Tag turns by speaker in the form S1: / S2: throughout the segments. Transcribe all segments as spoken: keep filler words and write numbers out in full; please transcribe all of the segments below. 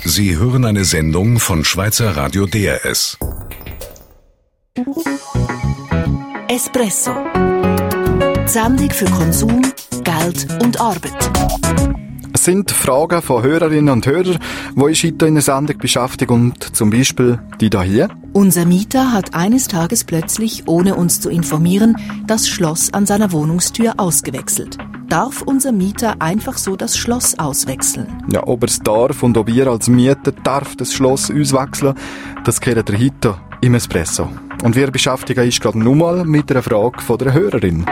S1: Sie hören eine Sendung von Schweizer Radio D R S.
S2: Espresso. Die Sendung für Konsum, Geld und Arbeit.
S3: Es sind Fragen von Hörerinnen und Hörern, die uns heute in der Sendung beschäftigen, und zum Beispiel die da hier.
S2: Unser Mieter hat eines Tages plötzlich, ohne uns zu informieren, das Schloss an seiner Wohnungstür ausgewechselt. Darf unser Mieter einfach so das Schloss auswechseln?
S3: Ja, ob er es darf und ob ihr als Mieter darf das Schloss auswechseln, das gehört ihr heute im Espresso. Und wir beschäftigen uns gerade nur mal mit einer Frage von der Hörerin.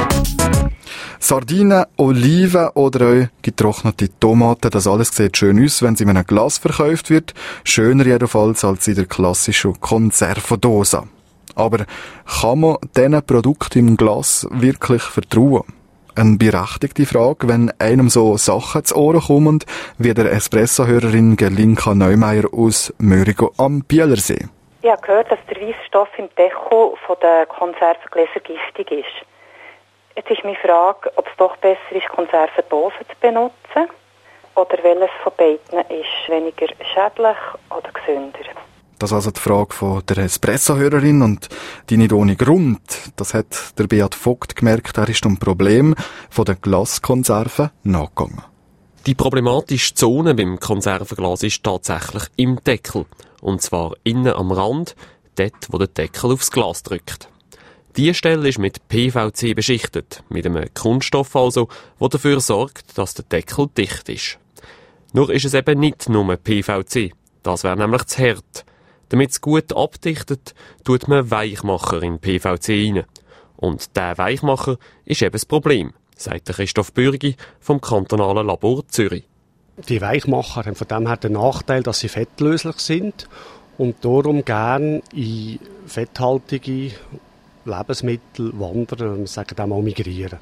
S3: Sardinen, Oliven oder auch getrocknete Tomaten, das alles sieht schön aus, wenn sie in einem Glas verkauft wird. Schöner jedenfalls als in der klassischen Konservendose. Aber kann man diesen Produkten im Glas wirklich vertrauen? Eine berechtigte Frage, wenn einem so Sachen zu Ohren kommen, wie der Espresso-Hörerin Gerlinka Neumeier aus Mörigo am Bielersee.
S4: Ich habe gehört, dass der weisse Stoff im Deko von den Konservengläsern giftig ist. Jetzt ist meine Frage, ob es doch besser ist, Konservendosen zu benutzen oder welches von beiden ist weniger schädlich oder gesünder.
S3: Das ist also die Frage von der Espresso-Hörerin und die nicht ohne Grund. Das hat der Beat Vogt gemerkt, er ist dem Problem von den Glaskonserven nachgegangen.
S5: Die problematische Zone beim Konservenglas ist tatsächlich im Deckel. Und zwar innen am Rand, dort, wo der Deckel aufs Glas drückt. Diese Stelle ist mit P V C beschichtet, mit einem Kunststoff also, der dafür sorgt, dass der Deckel dicht ist. Nur ist es eben nicht nur P V C, das wäre nämlich zu hart. Damit es gut abdichtet, tut man Weichmacher in P V C rein. Und dieser Weichmacher ist eben das Problem, sagt Christoph Bürgi vom kantonalen Labor Zürich.
S6: Die Weichmacher haben von dem her den Nachteil, dass sie fettlöslich sind und darum gerne in fetthaltige Lebensmittel wandern und sagen dann mal migrieren.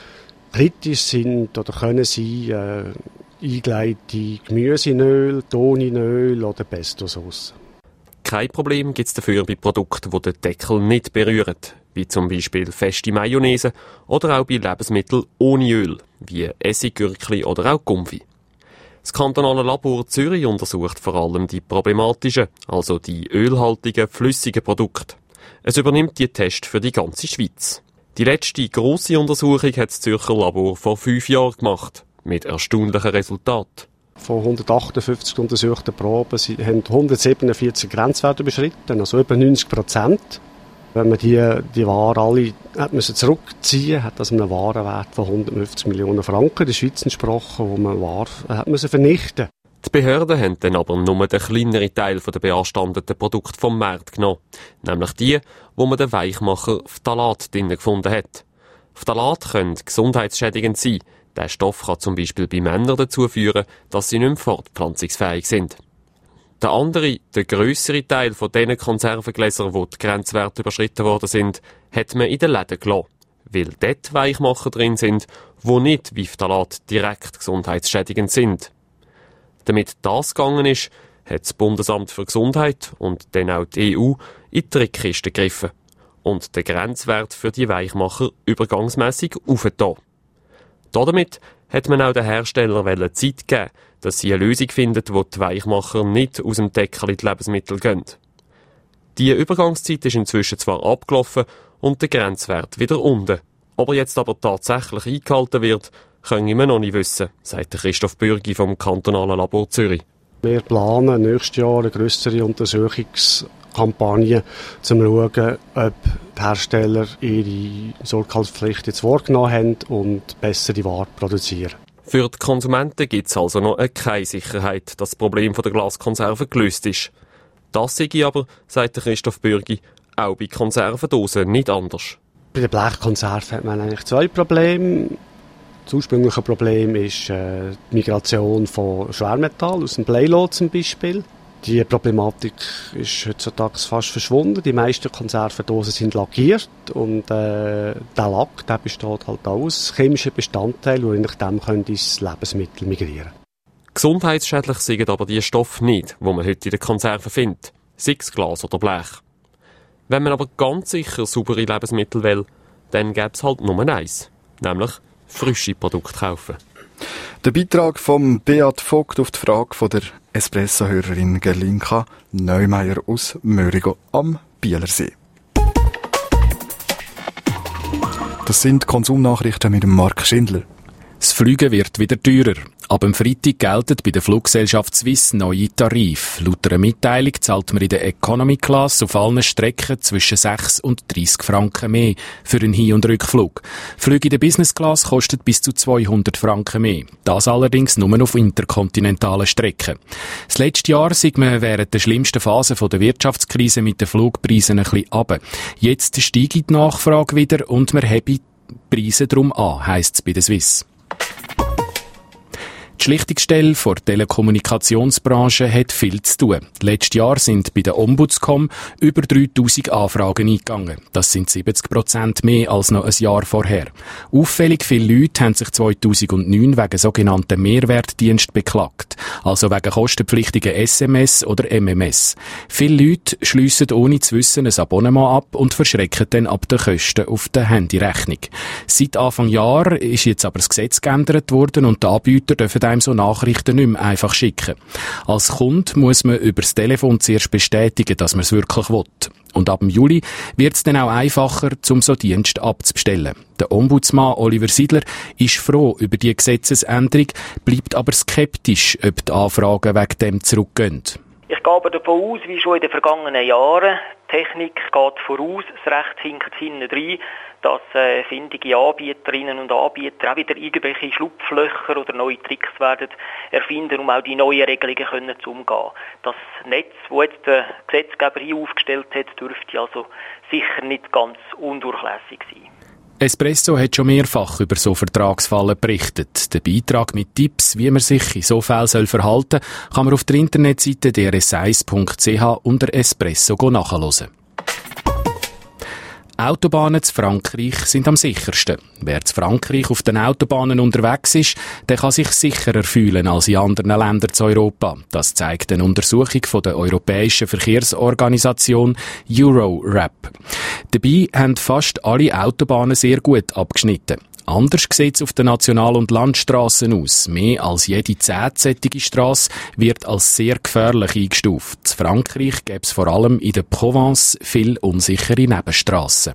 S6: Kritisch sind oder können sie äh, eingelegte Gemüseöl, Toninöl oder Pesto-Sauce.
S5: Kein Problem gibt es dafür bei Produkten, die den Deckel nicht berühren, wie zum Beispiel feste Mayonnaise oder auch bei Lebensmitteln ohne Öl, wie Essiggürkli oder auch Gumpfi. Das kantonale Labor Zürich untersucht vor allem die problematischen, also die ölhaltigen, flüssigen Produkte. Es übernimmt die Tests für die ganze Schweiz. Die letzte grosse Untersuchung hat das Zürcher Labor vor fünf Jahren gemacht, mit erstaunlichen Resultaten.
S6: Von hundertachtundfünfzig untersuchten Proben sie haben hundertsiebenundvierzig Grenzwerte überschritten, also über neunzig Prozent. Wenn man die, die Ware alle hat müssen zurückziehen, hat das einen Warenwert von hundertfünfzig Millionen Franken in der Schweiz entsprochen, wo man Ware hat müssen vernichten.
S5: Die Behörden haben dann aber nur den kleineren Teil der beanstandeten Produkte vom Markt genommen, nämlich die, wo man den Weichmacher Phthalat drin gefunden hat. Phthalat können gesundheitsschädigend sein. Der Stoff kann zum Beispiel bei Männern dazu führen, dass sie nicht mehr fortpflanzungsfähig sind. Der andere, der grössere Teil von diesen Konservengläsern, wo die Grenzwerte überschritten worden sind, hat man in den Läden gelassen, weil dort Weichmacher drin sind, die nicht wie Phthalat direkt gesundheitsschädigend sind. Damit das gegangen ist, hat das Bundesamt für Gesundheit und dann auch die E U in die Trickkiste gegriffen und den Grenzwert für die Weichmacher übergangsmässig aufgetan. Damit hat man auch den Herstellern Zeit gegeben, dass sie eine Lösung finden, wo die Weichmacher nicht aus dem Deckel in die Lebensmittel gehen. Die Übergangszeit ist inzwischen zwar abgelaufen und der Grenzwert wieder unten. Ob er jetzt aber tatsächlich eingehalten wird, können wir noch nicht wissen, sagt Christoph Bürgi vom kantonalen Labor Zürich.
S6: Wir planen nächstes Jahr eine grössere Untersuchungskampagne, um zu schauen, ob die Hersteller ihre Sorgfaltspflicht jetzt wahrgenommen haben und bessere Ware produzieren.
S5: Für die Konsumenten gibt es also noch keine Sicherheit, dass das Problem der Glaskonserve gelöst ist. Das sei aber, sagt Christoph Bürgi, auch bei Konservendosen nicht anders.
S6: Bei der Blechkonserve hat man eigentlich zwei Probleme. Das ursprüngliche Problem ist äh, die Migration von Schwermetall aus dem Bleilot zum Beispiel. Die Problematik ist heutzutage fast verschwunden. Die meisten Konservendosen sind lackiert und äh, der Lack der besteht halt aus chemischen Bestandteilen, die nach dem können ins Lebensmittel migrieren.
S5: Gesundheitsschädlich sind aber die Stoffe nicht, die man heute in den Konserven findet, sei es Glas oder Blech. Wenn man aber ganz sicher saubere Lebensmittel will, dann gäbe es halt nur eins, nämlich frische Produkte kaufen.
S3: Der Beitrag von Beat Vogt auf die Frage von der Espresso-Hörerin Gerlinka Neumeier aus Mörigo am Bielersee. Das sind Konsumnachrichten mit dem Mark Schindler.
S7: Das Fliegen wird wieder teurer. Ab dem Freitag gelten bei der Fluggesellschaft Swiss neue Tarife. Laut einer Mitteilung zahlt man in der Economy Class auf allen Strecken zwischen sechs und dreissig Franken mehr für einen Hin- und Rückflug. Flüge in der Business Class kosten bis zu zweihundert Franken mehr. Das allerdings nur auf interkontinentalen Strecken. Das letzte Jahr sei man während der schlimmsten Phase der Wirtschaftskrise mit den Flugpreisen ein bisschen runter. Jetzt steigt die Nachfrage wieder und man habe die Preise drum an, heisst es bei der Swiss. Die Schlichtungsstelle der Telekommunikationsbranche hat viel zu tun. Letztes Jahr sind bei der Ombudscom über dreitausend Anfragen eingegangen. Das sind siebzig Prozent mehr als noch ein Jahr vorher. Auffällig viele Leute haben sich zweitausendneun wegen sogenannten Mehrwertdienst beklagt. Also wegen kostenpflichtigen S M S oder M M S. Viele Leute schliessen ohne zu wissen ein Abonnement ab und verschrecken dann ab den Kosten auf der Handyrechnung. Seit Anfang Jahr ist jetzt aber das Gesetz geändert worden und die Anbieter dürfen einem so Nachrichten nicht mehr einfach schicken. Als Kunde muss man über das Telefon zuerst bestätigen, dass man es wirklich will. Und ab dem Juli wird es dann auch einfacher, um so Dienst abzubestellen. Der Ombudsmann Oliver Siedler ist froh über die Gesetzesänderung, bleibt aber skeptisch, ob die Anfragen wegen dem zurückgehen.
S8: Ich gehe aber davon aus, wie schon in den vergangenen Jahren, die Technik geht voraus, das Recht hinkt hinten rein, dass äh, findige Anbieterinnen und Anbieter auch wieder irgendwelche Schlupflöcher oder neue Tricks werden erfinden, um auch die neuen Regelungen können zu umgehen. Das Netz, das jetzt der Gesetzgeber hier aufgestellt hat, dürfte also sicher nicht ganz undurchlässig sein.
S7: Espresso hat schon mehrfach über so Vertragsfallen berichtet. Der Beitrag mit Tipps, wie man sich in so Fällen verhalten soll, kann man auf der Internetseite d r s eins punkt c h unter Espresso nachhören. Autobahnen zu Frankreich sind am sichersten. Wer zu Frankreich auf den Autobahnen unterwegs ist, der kann sich sicherer fühlen als in anderen Ländern zu Europa. Das zeigt eine Untersuchung von der europäischen Verkehrsorganisation Eurorap. Dabei haben fast alle Autobahnen sehr gut abgeschnitten. Anders sieht es auf den National- und Landstrassen aus. Mehr als jede zehntägige Strasse wird als sehr gefährlich eingestuft. In Frankreich gäbe es vor allem in der Provence viel unsichere Nebenstrassen.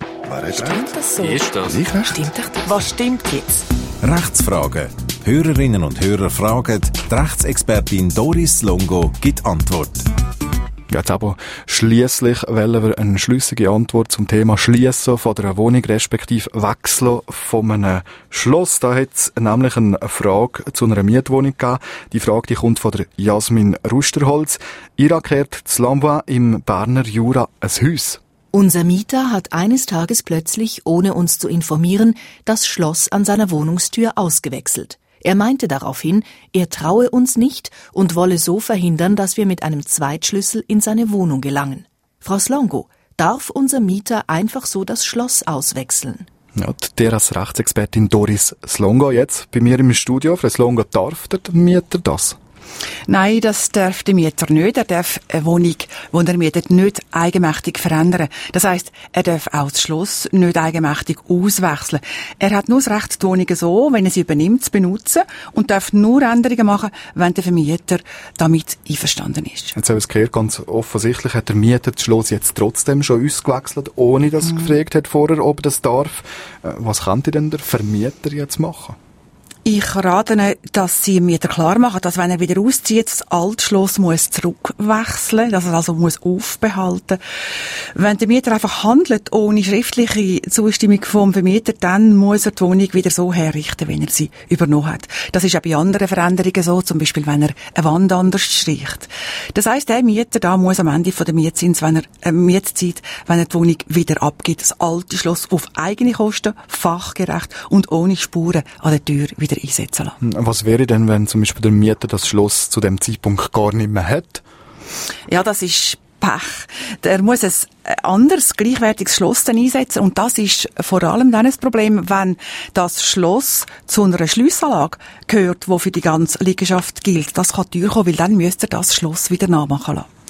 S9: Stimmt das so?
S5: Wie ist das?
S9: Stimmt das? Was stimmt jetzt?
S10: Rechtsfragen. Hörerinnen und Hörer fragen, die Rechtsexpertin Doris Longo gibt Antwort.
S3: Jetzt aber schliesslich wollen wir eine schlüssige Antwort zum Thema Schliessen von einer Wohnung respektive Wechseln von einem Schloss. Da hat es nämlich eine Frage zu einer Mietwohnung gegeben. Die Frage die kommt von der Jasmin Rusterholz. Ihr erklärt zu Lambois im Berner Jura ein Haus.
S2: Unser Mieter hat eines Tages plötzlich, ohne uns zu informieren, das Schloss an seiner Wohnungstür ausgewechselt. Er meinte daraufhin, er traue uns nicht und wolle so verhindern, dass wir mit einem Zweitschlüssel in seine Wohnung gelangen. Frau Slongo, darf unser Mieter einfach so das Schloss auswechseln?
S3: Ja, der als Rechtsexpertin Doris Slongo jetzt bei mir im Studio. Frau Slongo, darf der Mieter das?
S9: Nein, das darf der Mieter nicht. Er darf eine Wohnung, die er mietet, nicht eigenmächtig verändern. Das heisst, er darf auch das Schloss nicht eigenmächtig auswechseln. Er hat nur das Recht, die Wohnung so, wenn er sie übernimmt, zu benutzen und darf nur Änderungen machen, wenn der Vermieter damit einverstanden ist.
S3: Jetzt haben wir es gehört, ganz offensichtlich hat der Mieter das Schloss jetzt trotzdem schon ausgewechselt, ohne dass er mhm. gefragt hat vorher, ob er das darf. Was könnte denn der Vermieter jetzt machen?
S9: Ich rate Ihnen, dass Sie dem Mieter klar machen, dass wenn er wieder auszieht, das alte Schloss muss zurückwechseln, dass er also muss aufbehalten. Wenn der Mieter einfach handelt, ohne schriftliche Zustimmung vom Vermieter, dann muss er die Wohnung wieder so herrichten, wie er sie übernommen hat. Das ist auch bei anderen Veränderungen so, zum Beispiel, wenn er eine Wand anders streicht. Das heisst, der Mieter da muss am Ende von der Mietzins, wenn er, äh, Mietzeit, wenn er die Wohnung wieder abgibt, das alte Schloss auf eigene Kosten, fachgerecht und ohne Spuren an der Tür wieder einsetzen lassen.
S3: Was wäre denn, wenn zum Beispiel der Mieter das Schloss zu dem Zeitpunkt gar nicht mehr hat?
S9: Ja, das ist Pech. Er muss ein anderes, gleichwertiges Schloss dann einsetzen und das ist vor allem dann ein Problem, wenn das Schloss zu einer Schliessanlage gehört, die für die ganze Liegenschaft gilt. Das kann teuer kommen, weil dann müsst ihr das Schloss wieder nachmachen lassen.
S3: Die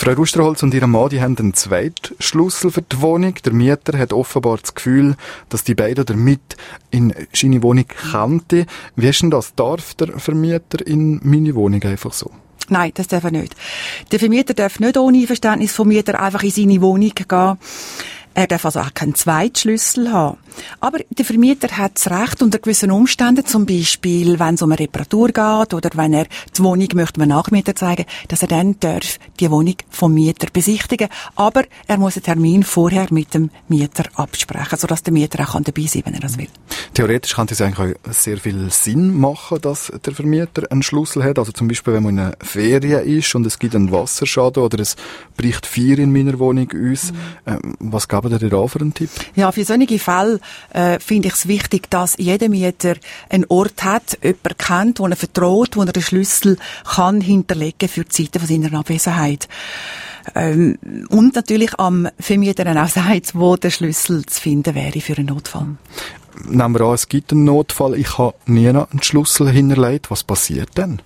S3: Frau Rusterholz und ihr Mann, die haben einen Zweitschlüssel für die Wohnung. Der Mieter hat offenbar das Gefühl, dass die beiden damit in seine Wohnung kannten. Wie ist denn das? Darf der Vermieter in meine Wohnung einfach so?
S9: Nein, das darf er nicht. Der Vermieter darf nicht ohne Einverständnis vom Mieter einfach in seine Wohnung gehen. Er darf also auch keinen Zweitschlüssel haben. Aber der Vermieter hat das Recht, unter gewissen Umständen, zum Beispiel, wenn es um eine Reparatur geht oder wenn er die Wohnung möchte man Nachmieter zeigen, dass er dann darf die Wohnung vom Mieter besichtigen. Aber er muss einen Termin vorher mit dem Mieter absprechen, sodass der Mieter auch dabei sein kann, wenn er das will.
S3: Theoretisch kann es eigentlich auch sehr viel Sinn machen, dass der Vermieter einen Schlüssel hat. Also zum Beispiel, wenn man in einer Ferien ist und es gibt einen Wasserschaden oder es bricht Feuer in meiner Wohnung aus. Mhm. Ähm, was geben ihr da für einen Tipp? Ja,
S9: für solche Fälle äh, finde ich es wichtig, dass jeder Mieter einen Ort hat, jemanden kennt, wo er vertraut, wo er den Schlüssel kann hinterlegen für die Zeiten von seiner Abwesenheit. Ähm, und natürlich am Vermieter dann auch sagt, wo der Schlüssel zu finden wäre für einen Notfall.
S3: Nehmen wir an, es gibt einen Notfall, ich habe nie einen Schlüssel hinterlegt. Was passiert denn?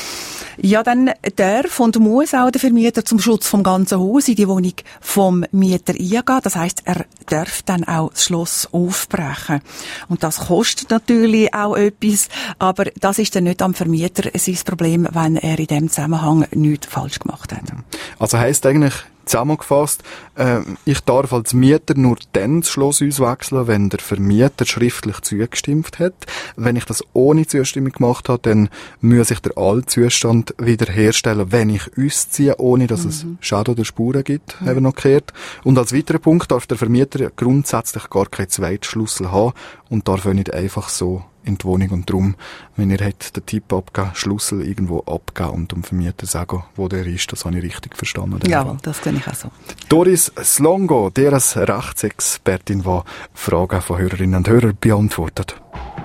S9: Ja, dann darf und muss auch der Vermieter zum Schutz vom ganzen Haus in die Wohnung vom Mieter eingehen. Das heisst, er darf dann auch das Schloss aufbrechen. Und das kostet natürlich auch etwas, aber das ist dann nicht am Vermieter sein Problem, wenn er in dem Zusammenhang nichts falsch gemacht hat.
S3: Also heisst eigentlich, zusammengefasst, äh, ich darf als Mieter nur dann das Schloss auswechseln, wenn der Vermieter schriftlich zugestimmt hat. Wenn ich das ohne Zustimmung gemacht habe, dann muss ich den Altzustand wiederherstellen, wenn ich ausziehe, ohne dass mhm. es Schaden oder Spuren gibt, mhm. haben wir noch gehört. Und als weiterer Punkt darf der Vermieter grundsätzlich gar keinen Zweitschlüssel haben und darf auch nicht einfach so in die Wohnung. Und darum, wenn ihr habt den Tipp abgeben, Schlüssel irgendwo abgeben und dem Vermieter sagen, wo der ist, das habe ich richtig verstanden.
S9: Ja, das kenne ich auch so.
S3: Doris Slongo, der als Rechtsexpertin, die Fragen von Hörerinnen und Hörern beantwortet.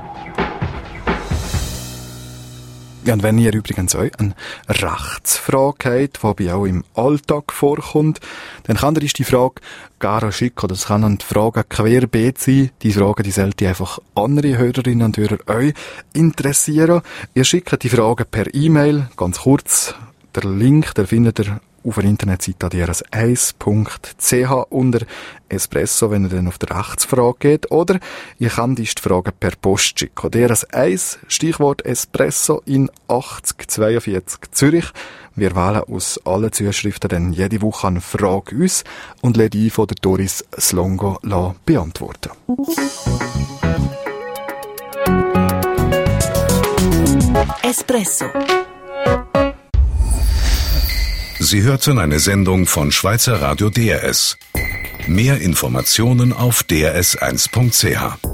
S3: Ja, und wenn ihr übrigens auch eine Rechtsfrage habt, die auch im Alltag vorkommt, dann kann ihr die Frage gerne schicken. Das kann dann die Frage querbeet sein. Die Frage, die sollte einfach andere Hörerinnen und Hörer euch interessieren. Ihr schickt die Frage per E-Mail, ganz kurz. Der Link, den findet ihr auf der Internetseite d r s eins punkt c h unter Espresso, wenn ihr dann auf die Rechtsfrage geht. Oder ihr könnt die Frage per Post schicken. D R S eins, Stichwort Espresso in achtzig zweiundvierzig Zürich. Wir wählen aus allen Zuschriften dann jede Woche eine Frage aus und lassen die von der Doris Slongo beantworten.
S2: Espresso.
S1: Sie hörten eine Sendung von Schweizer Radio D R S. Mehr Informationen auf d r s eins punkt c h.